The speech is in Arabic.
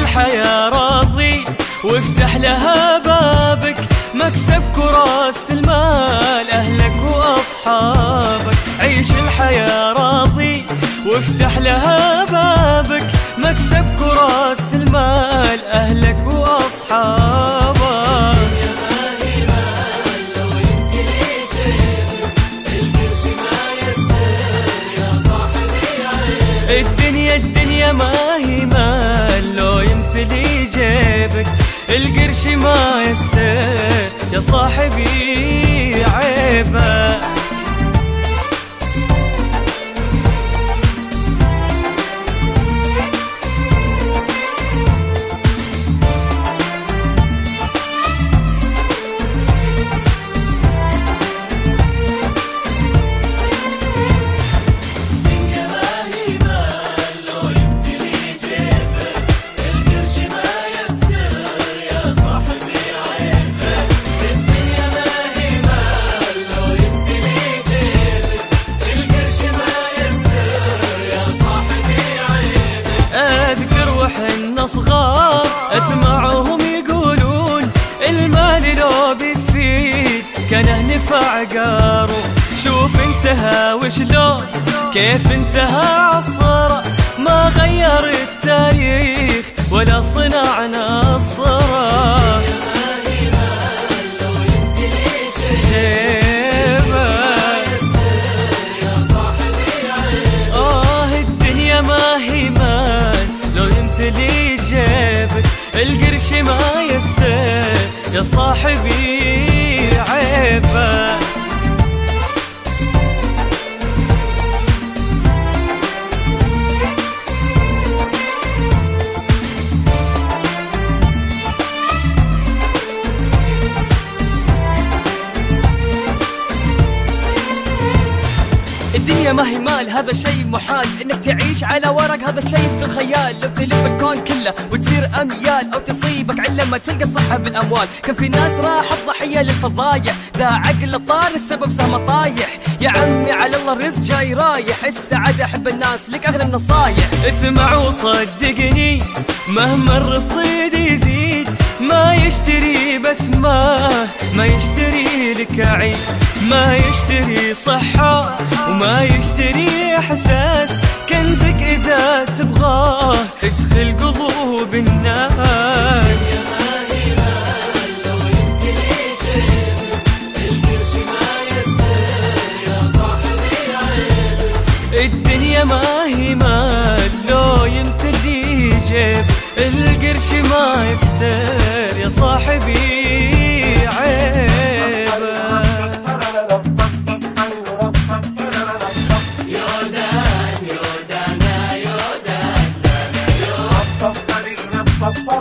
الحياة راضي وافتح لها بابك، مكسبك وراس المال أهلك وأصحابك. عيش الحياة راضي وافتح لها بابك، مكسبك وراس المال أهلك وأصحابك. الدنيا ما هي مال لو يمتلي جيبك، القرش ما يستر يا صاحبي عيبك. صغار اسمعهم يقولون المال لو بيفيد كان نفع قارو. شوف انتهى وشلون كيف انتهى عصره، ما غير التاريخ ولا صنعنا الصرا. الدنيا ما هي مال لو يمتلي جيبك، القرش ما يستر يا صاحبي عيبك. الدنيا ما هي مال هذا شيء محال، انك تعيش على ورق هذا شيء في الخيال. لو تلف الكون كله وتصير اميال، او تصيبك علة ما تلقى صحة بالاموال. كم في ناس راحت ضحية للفضايح، ذا عقل طار السبب سهم طايح. يا عمي على الله الرزق جاي رايح، السعادة احب الناس لك اغلى النصايح. اسمع وصدقني مهما الرصيد يزيد ما يشتري بس ما يشتري لك عيد، ما يشتري صحة وما يشتري احساس. كنزك اذا تبغاه ادخل قلوب الناس. الدنيا ما هي مال لو يمتلي جيب، القرش ما يستر يا صاحبي عيب. Papa